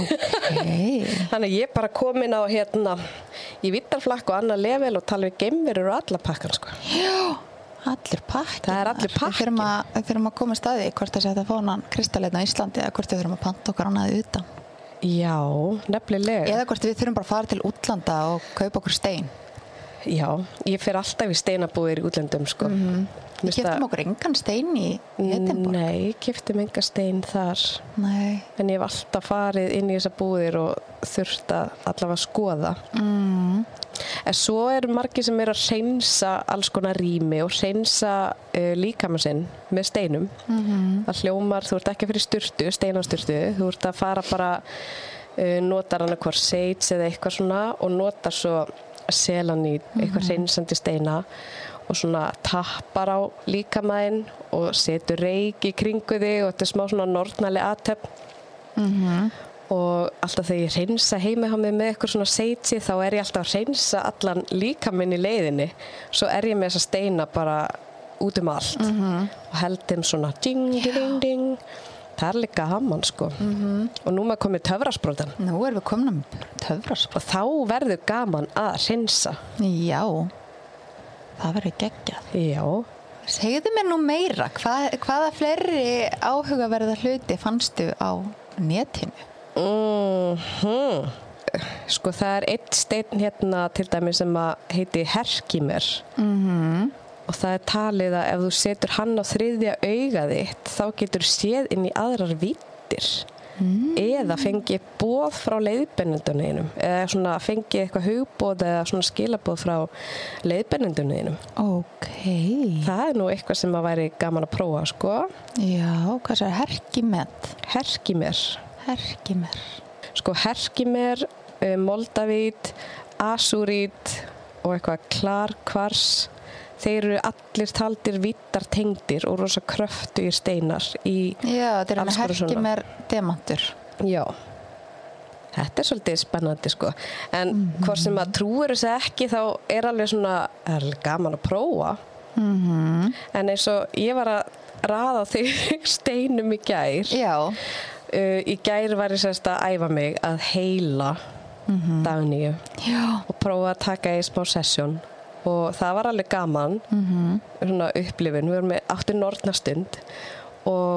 Okay. Þannig ég bara komin á hérna í vittarflakk og annað level og tala við geimverur og alla pakkan sko. Já, allir pakkin. Það er allir pakkin. Við þurfum að, við þurfum að koma staði hvort það sé að fá hann kristalleitna á Íslandi eða hvort við þurfum að panta okkar annað utan. Já, nefnilega. Eða hvort við þurfum bara að fara til útlanda og kaupa okkur stein. Já, ég fer alltaf í steinabúðir í útlöndum sko. Mm-hmm. Við keyptum okkur engan stein í Edinborg. Nei, ég keyptum engan stein þar. Nei. En ég hef alltaf farið inn í þessa búðir og þurft að allavega skoða. Mm. En svo eru margir sem eru að hreinsa alls konar rými og hreinsa uh, líkama sinn með steinum. Mm-hmm. Það hljómar, þú ert ekki fyrir sturtu, steinasturtu. Þú ert að fara bara, uh, notar hann eitthvað sage eða eitthvað svona og notar svo selanít, eitthvað mm-hmm. hreinsandi steina og svona tappar á líkamæðin og setur reyk í kringu þig og þetta er smá svona nornaleg athöfn mm-hmm. og alltaf þegar ég hreinsa heima hjá mig með eitthvað svona seitsi þá er ég alltaf að hreinsa allan líkaminn í leiðinni svo er ég með þessa steina bara út um allt mm-hmm. og held þeim svona ding, ding, ding það er líka gaman sko mm-hmm. og nú maður komið töfrasprotan Nú erum við komin um töfrasprot og þá verður gaman að hreinsa. Já, það verður geggjað. Já. Segðu mér nú meira, hvað, hvaða fleiri áhugaverða hluti fannstu á netinu? Mm-hmm. Sko það er einn steinn hérna til dæmis sem að heiti Herkimer Mhm. og það er talið að ef þú setur hann á þriðja augað þitt þá getur séð inn í aðrar víddir mm. eða fengið boð frá leiðbeinendunum eða svona fengið eitthvað hugboð eða svona skilaboð frá leiðbeinendunum. Ok. Það er nú eitthvað sem að væri gaman að prófa sko. Já, hvað er Herkimer? Herkimer. Herkimer. Sko Herkimer, uh, moldavít, asúrít og eitthvað klarkvars. Þeir eru allir taldir vittar tengdir og rosa kröftugir steinar í Já, þetta er alls með konar svona. Herkimer demantur. Já. Þetta er svolítið spennandi sko. En mm-hmm. hvort sem að trúir þessi ekki þá er alveg svona er alveg gaman að prófa. Mhm. En eins og ég var að raða þig steinum í gær. Já. Uh, í gær var ég sérst að æfa mig að heila mm-hmm. Dagnýju. Já. Og prófa að taka í smá sessjón. Og það var alveg gaman, mm-hmm. svona upplifun, við vorum með áttu nornastund og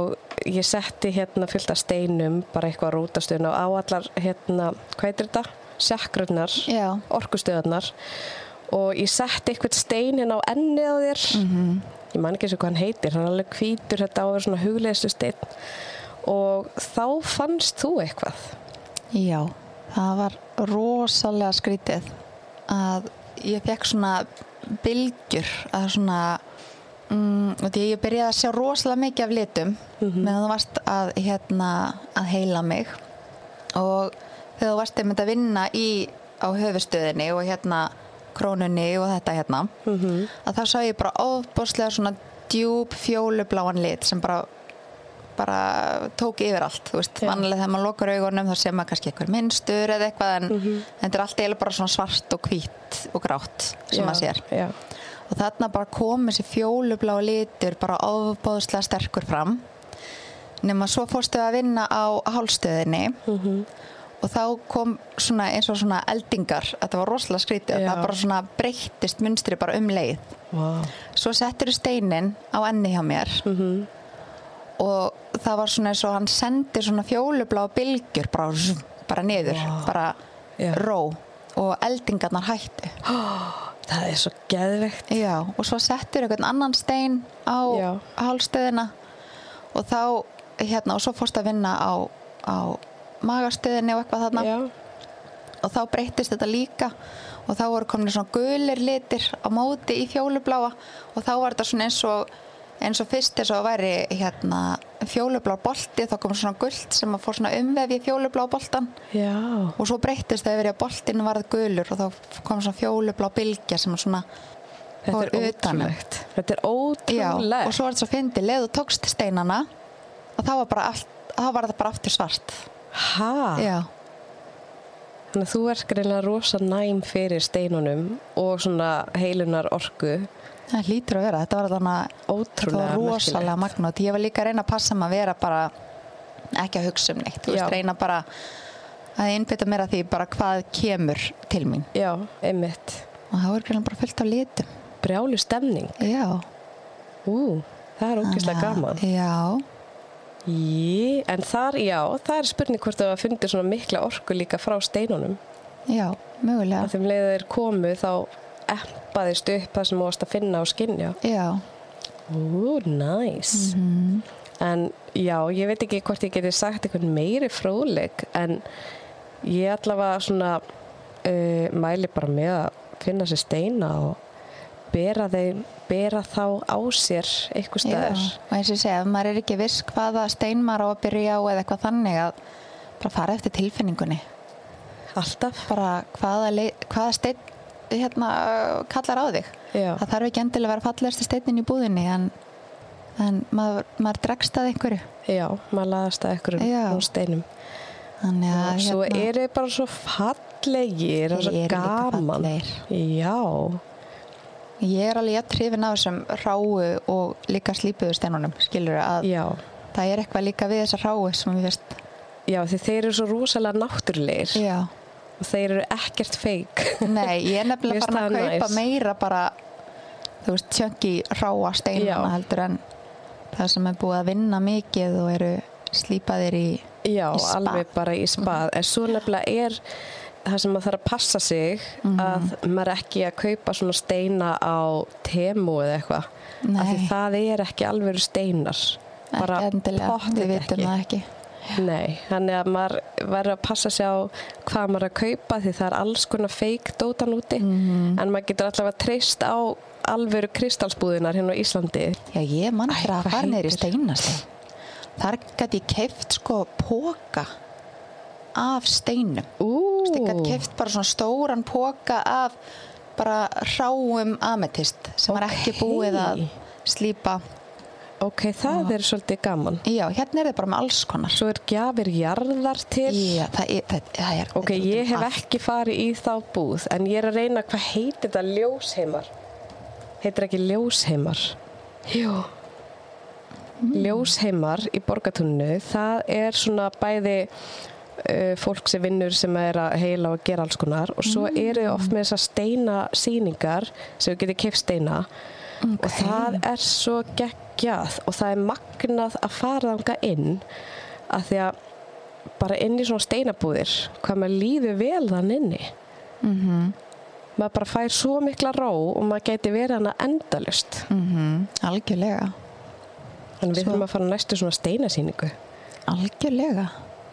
ég setti hérna fullt af steinum, bara eitthvað rótastöðun og á allar, hérna, hvað heitir þetta? Sjakkrurnar, orkustöðarnar og ég setti eitthvað steinin á ennið á þér. Mm-hmm. Ég man ekki eins og hvað hann heitir, hann er alveg hvítur, þetta á að vera svona hugleiðslu steinn og þá fannst þú eitthvað. Já, það var rosalega skrítið að ég fekk svona bylgjur að svona mm, og því ég byrjaði að sjá rosalega mikið af litum mm-hmm. meðan þú varst að, hérna, að heila mig og þegar þú varst einmitt að vinna í, á höfustöðinni og hérna krónunni og þetta hérna mm-hmm. að þá sá ég bara ofboðslega svona djúp fjólubláan lit sem bara bara tók yfir allt, þú veist, ja. Vanlega þegar maður lokar augunum þá sé maður kannski eitthvað minnstur eða eitthvað en mm-hmm. þetta er allt eiginlega bara svona svart og hvítt og grátt sem Já, maður sér já. og þarna bara kom þessi fjólublá litur bara ofboðslega sterkur fram nema svo fórstu að vinna á hálsstöðinni mm-hmm. og þá kom svona eins og svona eldingar, þetta var rosalega skrítið það bara svona breyttist munstri bara um leið wow. Svo settur steinin á enni hjá mér mm-hmm. og það var svona eins og hann sendi svona fjólublá bylgjur bara, bara niður, wow. bara yeah. ró og eldingarnar hættu oh, það er svo geðveikt Já, og svo settur einhvern annan stein á Já. hálsstöðina og þá hérna, og svo fórst að vinna á, á magastöðinni og eitthvað þarna Já. og þá breyttist þetta líka og þá voru komin svona gulir litir á móti í fjólubláa og þá var þetta svona eins og eins og fyrst þess að væri hérna fjólublár bolti þá kom svona gult sem að fór svona umvefi fjólublá boltan Já. og svo breyttist það yfir að boltinn varð gulur og þá kom svona fjólublá bylgja sem að svona Þetta er ótrúlegt Þetta er ótrúlegt Já, og svo var þetta svo fyndið leið og tókst steinana og þá var, bara allt, þá var þetta bara aftur svart Hæ? Já. Þannig að þú ert greinlega rosa næm fyrir steinunum og svona heilunar orku Það hlýtur að vera, þetta var alveg ótrúlega rosalega magnað. Ég var líka að reyna að passa maður að vera bara ekki að hugsa um neitt. Þú veist, reyna bara að einbytta mér að því bara hvað kemur til mín. Já, einmitt. Og það voru greinlega bara fullt af litum. Brjálu stemning. Já. Ú, það er ógeðslega gaman. Já. Jí, en þar, já, það er spurning hvort það fundir svona mikla orku líka frá steinunum. Já, mögulega. Að þeim leiðir þeir komu þá empaðist upp það sem þú varst að finna og skynja. Já. Ú, nice. Mm-hmm. En já, ég veit ekki hvort ég geti sagt einhvern meiri fróðleik en ég allavega svona uh, mæli bara með að finna sér steina og bera, þeim, bera þá á sér eitthvað staðar. Já, og eins og ég segja, ef maður er ekki viss hvaða stein maður á að byrja á eða eitthvað þannig að bara fara eftir tilfinningunni. Alltaf. Bara hvaða, leið, hvaða stein hérna kallar á þig. Já. Það þarf ekki endilega að vera fallegasti steinin í búðinni en, en maður, maður dregst að einhverju. Já, maður laðast að einhverjum steinum. Þannig að og svo hérna, eru þið bara svo fallegir og svo gaman. Já. Ég er alveg jafn hrifin af þessum ráu og líka slípuðu steinunum, skilur að Já. Það er eitthvað líka við þessa ráu sem ég veist. Já, því þeir eru svo rosalega náttúrulegir. Já. Og þeir eru ekkert feik. Nei, ég er nefnilega farin að kaupa nice. meira bara, þú veist, tjöngi ráa steinana heldur en það sem er búið að vinna mikið og eru slípaðir í, Já, í spað. alveg bara í spað. Mm-hmm. En svo nefnilega er það sem maður þarf að passa sig mm-hmm. að maður ekki að kaupa svona steina á Temu eða eitthvað. Af því það er ekki alveg steinar. Ekki bara endilega, við vitum það ekki. Nei, þannig að maður verður að passa sig á hvað maður er að kaupa því það er alls konar fake dótan úti mm-hmm. en maður getur allavega treyst á alvöru kristalsbúðinar hérna á Íslandi. Já, ég mann fyrir að fara neyri steinasti. Þar gæti ég keypt sko póka af steinum. Ú. Ég gæti keypt bara svona stóran póka af bara ráum ametist sem okay. er ekki búið að slípa. Ok, það er svolítið gaman. Já, hérna er það bara með alls konar. Svo er gjafir jarðar til. Já, það er... Það, það er ok, ég hef allt. Ekki farið í þá búð, en ég er að reyna, hvað heitir þetta ljósheimar? Heitir ekki ljósheimar? Jú. Mm. Ljósheimar í Borgartúninu, það er svona bæði uh, fólk sem vinnur sem er að heila og gera alls konar og svo mm. eru oft með þessar steina sýningar sem við getum keypt steina okay. Og það er svo geggjað og það er magnað að fara þangað inn að því að bara inn í svona steinabúðir hvað maður líður vel þann inni Mhm. maður bara fær svo mikla ró og maður geti verið hana endalaust Mhm. Algjörlega. þannig við Svo- þurfum að fara á næstu svona steinasýningu Algjörlega.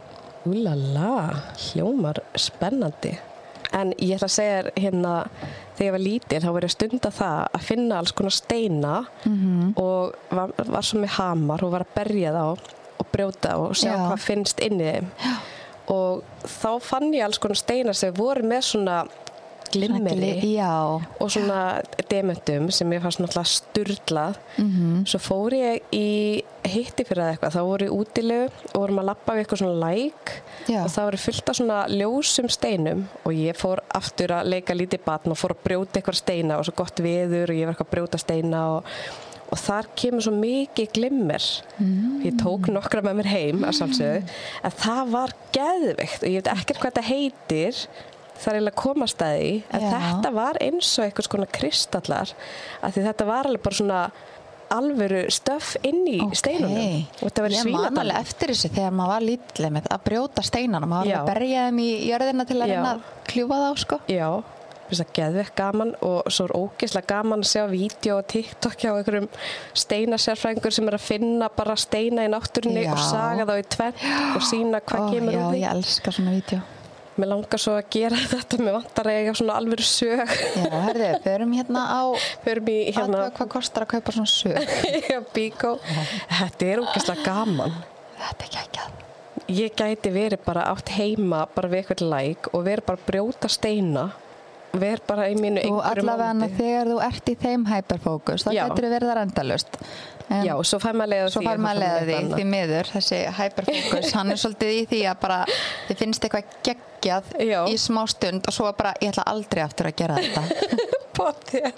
Úlala, hljómar spennandi en ég ætla að segja þér hérna þegar ég var lítil þá var ég að stunda það að finna alls konar steina Mhm. og var, var svo með hamar og var að berja þá og brjóta og sjá Já. hvað finnst inn í þeim Já. Og þá fann ég alls konar steina sem voru með svona glimmeri Já. og svona dementum sem ég fannst náttúrulega sturlað Mhm. svo fór ég í hitti fyrir það eitthvað, þá voru ég útilegu og vorum að labba við eitthvað svona læk Já. og það voru fullt af svona ljósum steinum og ég fór aftur að leika lítið barn og fór að brjóta eitthvað steina og svo gott veður og ég var eitthvað að brjóta steina og, og þar kemur svo mikið glimmer Mm. ég tók nokkra með mér heim að sjálfsögðu, en það var geðveikt og ég veit ekkert hvað þetta heitir það er eiginlega að komast að því en Já. þetta var eins og eitthvað svona kristallar af því þetta var alveg bara svona alvöru stöff inn í Ókei. steinunum og þetta var í Ég man Svínadal alveg eftir þessu þegar maður var lítileg með að brjóta steinana, maður var Já. að berja þeim í jörðina til að Já. reyna að kljúfa þá sko. já, þess að geðveikt gaman og svo er ógeðslega gaman að sjá vídeo og TikTok hjá einhverjum steinasérfræðingur sem er að finna bara steina í náttúrunni Já. og saga þá í tvennt og sína hvað Ó, kemur já, úr því ég elska svona vídeo. mér langar svo að gera þetta mér vantar að eiga svona alvöru sög Já, herðu, við erum hérna á við erum í hérna Athuga hvað kostar að kaupa svona sög. Já, Bíkó. Þetta er ógeðslega gaman. Þetta er ekki ekki að. Ég gæti verið bara átt heima bara við eitthvað læk og verið bara að brjóta steina og verið bara í mínu Og einhverju allavega móti. þegar þú ert í þeim hyperfókus, þá Já. getur þið verið þar endalaust. En Já, svo fær maður leiða svo fær maður leiða því, því miður, þessi hyperfókus, hann er svolítið í því að bara þið finnst eitthvað geggjað Já. í smá stund og svo bara, ég ætla aldrei aftur að gera þetta. Potið.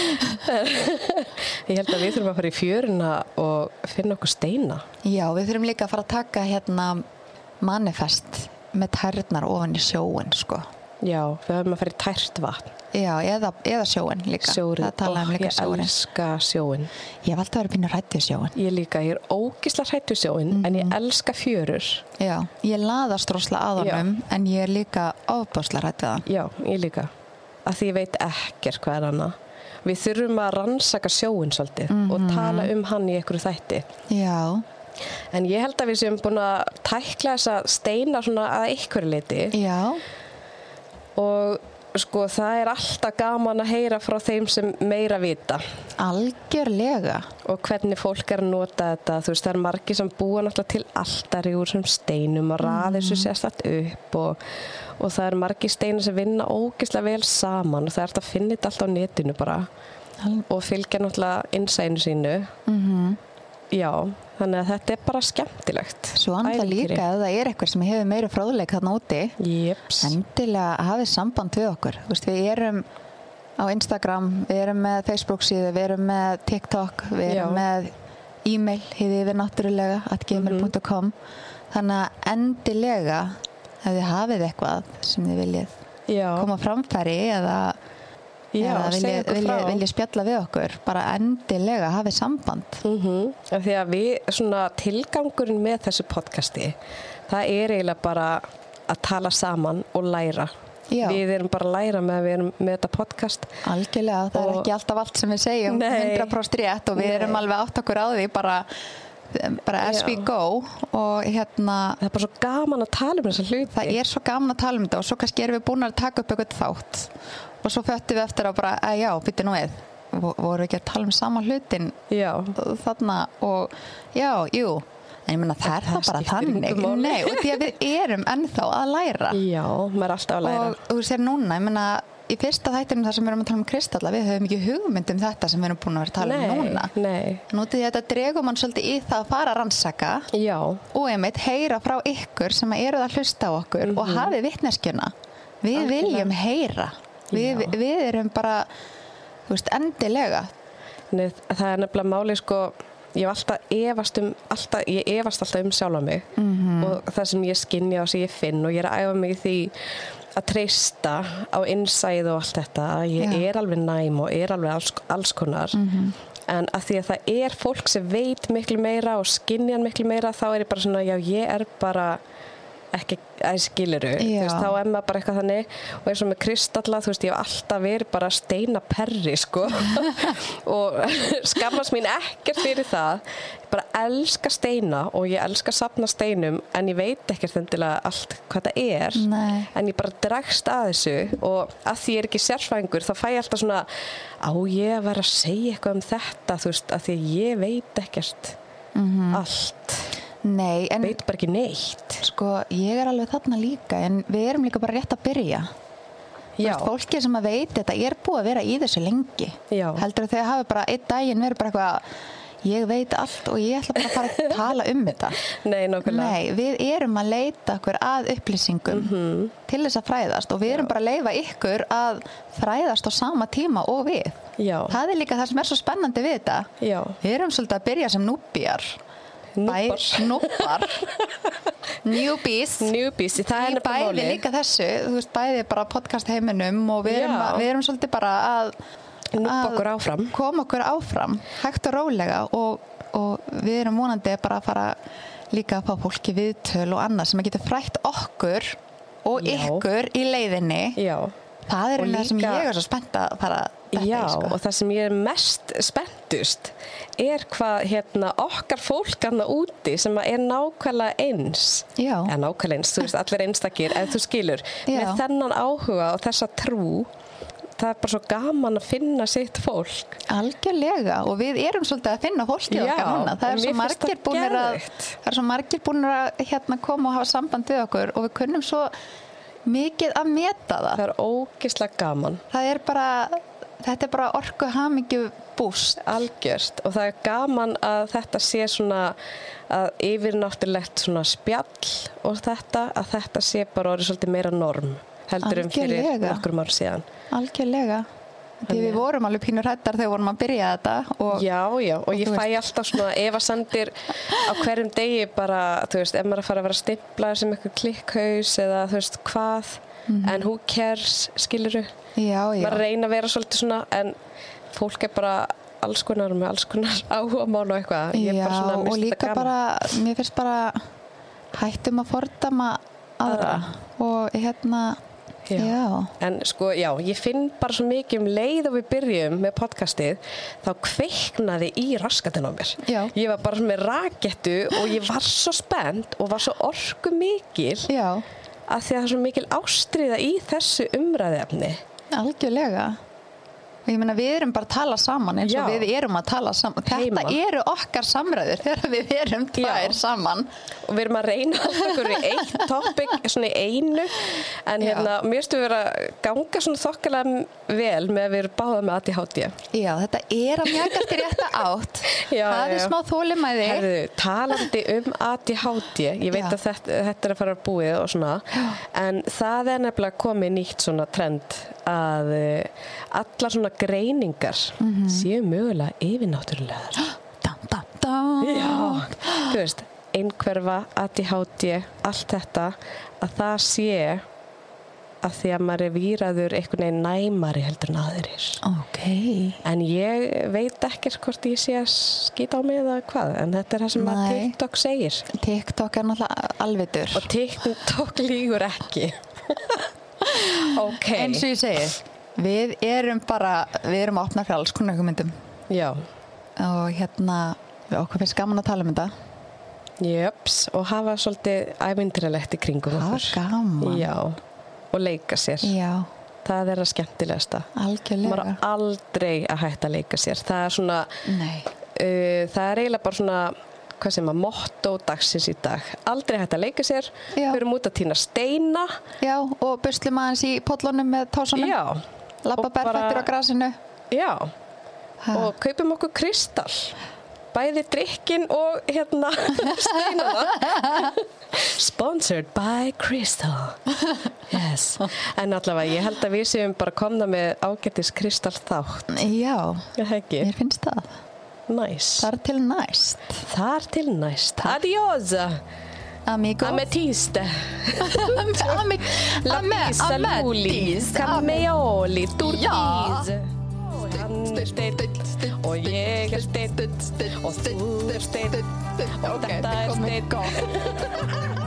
Ég held að við þurfum að fara í fjöruna og finna okkur steina. Já, við þurfum líka að fara að taka hérna manifest með tærnar ofan í sjóin, sko. Já, við höfum að fara í tært vatn. Já, eða, eða sjóin líka. Sjórin, Það talaði um Ó, líka ég sjóin. elska sjóin. Ég hef alltaf verið pínu hrædd við sjóin. Ég líka, ég er ógisla hrædd við sjóin en ég elska fjörur. Já, ég laðast rosalega að Já. honum en ég er líka ofbáslega hrædd við hann. Já, ég líka. Af því ég veit ekkert hvað er hana. Við þurfum að rannsaka sjóin svolítið og tala um hann í einhverju þætti. Já, En ég held að við séum búin að tækla þessa steina svona að einhverju leiti já, og sko það er alltaf gaman að heyra frá þeim sem meira vita algjörlega. og hvernig fólk er að nota þetta. Þú veist, það er margir sem búa náttúrulega til altari úr sem steinum og raða þessu sérstætt upp og, og það er margir steinar sem vinna ógeðslega vel saman og það er hægt að finna þetta allt á netinu bara og fylgja náttúrulega innsæinu sínu. Mm Já, þannig að þetta er bara skemmtilegt. Svo annað líka að það er eitthvað sem hefur meira fróðleik þarna úti. Jeps. Endilega hafið samband við okkur. Þú veist, við erum á Instagram, við erum með Facebook síðu, við erum með TikTok, við erum Já. með e-mail, hefði við náttúrulega at gmail punkt com. Þannig að endilega ef þið hafið eitthvað sem þið viljið Já, koma á framfæri eða, já eða segja viljið, okkur viljið, frá. viljið spjalla við okkur, bara endilega hafið samband. Mm Því að við, svona tilgangurinn með þessu podcasti, það er eiginlega bara að tala saman og læra. Já. Við erum bara að læra með að við erum með þetta podcast. Algjörlega, það er Og- ekki alltaf allt sem við segjum Nei. hundrað prósent rétt og við Nei. erum alveg átt okkur á því bara, bara as Já. we go og hérna Það er bara svo gaman að tala um þessa hluti. það er svo gaman að tala um þetta og svo kannski erum við búin að taka upp eitthvað þátt og svo föttum við eftir að bara, að já, byttu nú við Vo- voru ekki að tala um sama hlutin Já, þarna og já, jú en ég meina það er það það bara skiptir þannig engu máli. nei, og því að við erum ennþá að læra já, maður er alltaf að læra. og þú sér núna, ég meina í fyrsta þættinum þar sem við erum að tala um kristalla við höfum ekki hugmynd um þetta sem við erum búin að vera að tala um núna nei, Nútið því að þetta dregur mann svolítið í það að fara að rannsaka já, og einmitt heyra frá ykkur sem eruð að hlusta á okkur og hafið vitneskjuna. Við Algjörlega. viljum heyra. Við, Já. við erum bara, þú veist, endilega. nei, það er nefnilega máli sko, ég hef alltaf efast um, alltaf, ég efast alltaf um sjálfa mig Mhm. og það sem ég skynja og sem ég finn og ég er að æfa mig í því að treysta á innsæð og allt þetta, ég Já. er alveg næm og er alveg alls, alls konar Mhm. en að því að það er fólk sem veit miklu meira og skynjar miklu meira, þá er ég bara svona, já, ég er bara ekki að skiluru, þú Já. veist, þá er maður bara eitthvað þannig og eins og með kristalla, þú veist, ég hef alltaf verið bara steinaperri, sko og skammast mín ekkert fyrir það, ég bara elska steina og ég elska að safna steinum en ég veit ekkert endilega allt hvað það er, Nei. en ég bara dregst að þessu og að því ég er ekki sérfræðingur, þá fæ ég alltaf svona á ég að vera að segja eitthvað um þetta, þú veist, að því að ég veit ekkert Mhm. allt, Nei, en veit bara ekki neitt. sko, ég er alveg þarna líka en við erum líka bara rétt að byrja. Þú Já. veist, fólki sem að veit þetta er búið að vera í þessu lengi. Já. Heldur þau hafi bara einn daginn verið bara eitthvað ég veit allt og ég ætla bara að fara að tala um þetta. Nei, nákvæmlega. Nei, við erum að leita okkur að upplýsingum Mhm. til þess að fræðast og við erum bara að leyfa ykkur að fræðast á sama tíma og við. Já. Það er líka það sem er svo spennandi við þetta. Já. Við erum svolítið að byrja sem núbjar. Núbbar. Núbbar. Newbies. Newbies, það er Í nefnilega bæði máli. líka þessu, þú veist, bæði bara podcast heiminum og við erum, Já. að, við erum svolítið bara að Núbba að okkur áfram. koma okkur áfram, hægt og rólega og, og við erum vonandi bara að fara líka að fá fólki viðtöl og annað sem að geta frætt okkur og Já. ykkur í leiðinni. Já. Það er Og það sem líka- ég er svo spennt að fara þetta Já, í, sko. og það sem ég er mest spenntust er hvað hérna okkar fólk annað úti sem er nákvæmlega eins. Já. Eða nákvæmlega eins, þú veist, allir einstakir, ef þú skilur. Já. Með þennan áhuga og þessa trú, það er bara svo gaman að finna sitt fólk. Algjörlega og við erum svolítið að finna fólki Já, okkar núna. Það og er svo mér finnst margir það búnir að geðveikt. það er svo margir búnir að hérna koma og hafa samband við okkur og við kunnum svo mikið að meta það. Það er ógeðslega gaman. Það er bara þetta er bara orku hamingju búst. Algjört og það er gaman að þetta sé svona að yfirnáttúrulegt svona spjall og þetta að þetta sé bara orðið svolítið meira norm heldur um fyrir Algjörlega. nokkrum ár síðan. Algjörlega. Því við vorum alveg pínur hrættar þegar vorum að byrja þetta og Já, já, og ég þú fæ alltaf svona efasemdir á hverjum degi bara, þú veist, ef maður er að fara að vera stimplaður sem eitthvað klikkhaus eða þú veist hvað, en who cares, skilurðu? já, já. Maður reyna að vera svolítið svona, en fólk er bara alls konar með alls konar áhugamál og eitthvað. Ég er Já, bara svona, mér og finnst líka þetta gaman. bara, mér finnst bara hættum að fordama aðra og hérna, Já. já, En sko, já, ég finn bara svo mikið um leið og við byrjum með podcastið, þá kveiknaði í raskatinn á mér. Já. Ég var bara með rakettu og ég var svo spennt og var svo orku mikil já, að því að það er svo mikil ástríða í þessu umræðefni. algjörlega. Og ég meina, við erum bara að tala saman eins og Já. við erum að tala saman. Heima. Þetta eru okkar samræður þegar við erum tvær Já. saman. Og við erum að reyna að halda okkur í eitt topic, svona í einu, en Já. hérna, mér stu vera að ganga svona þokkalega vel með að við erum báða með A D H D. Já, þetta er að mjagast í rétta átt. Já, Það já. er smá þólimæði. Herðu, talandi um A D H D, ég veit Já. að þetta, þetta er að fara að búið og svona, en það er nefnilega komið nýtt svona trend að uh, allar svona greiningar Mhm. séu mögulega yfirnáttúrulegar. Dam, dam, dam. Já, þú veist, einhverfa, A D H D, allt þetta, að það sé að því að maður er víraður einhvern veginn næmari heldur en aðrir. Ok. En ég veit ekkert hvort ég sé að skýta á mig eða hvað, en þetta er það sem að Nei. TikTok segir. TikTok er náttúrulega alvitur. Og TikTok lígur ekki. Ok. Eins og ég segi, við erum bara, við erum að opna fyrir alls konar hugmyndum. Já, Og hérna, við okkur finnst gaman að tala um þetta. jöps, og hafa svolítið ævindrilegt í kringum Það okkur. var gaman. Já, og leika sér. Já, Það er það skemmtilegasta. algjörlega. Maður á aldrei að hætta að leika sér. Það er svona, Nei. uh, það er eiginlega bara svona, hvað sem að motto dagsins í dag. Aldrei hætta að leika sér. Já. Við erum út að týna steina. Já, og buslum aðeins í pollunum með tásunum. Já. Labba Og bara- berfættur á grasinu. Já. Ha. Og kaupum okkur kristall. Bæði drikkin og hérna steinana. Sponsored by Crystal. Yes. En allavega, ég held að við séum bara komna með ágætis kristall þátt. Já, Er það ekki? mér finnst það. Næs. Það er til næst. Þar til næst. Adiós. Amigo. Ametiste. Ame- La ame- pizza luli. ametis. Cammeoli. Ja. Turkis. Han stett. Och jag är stett. Och du är stett. Och Okej, detta det är kommer stett. gå.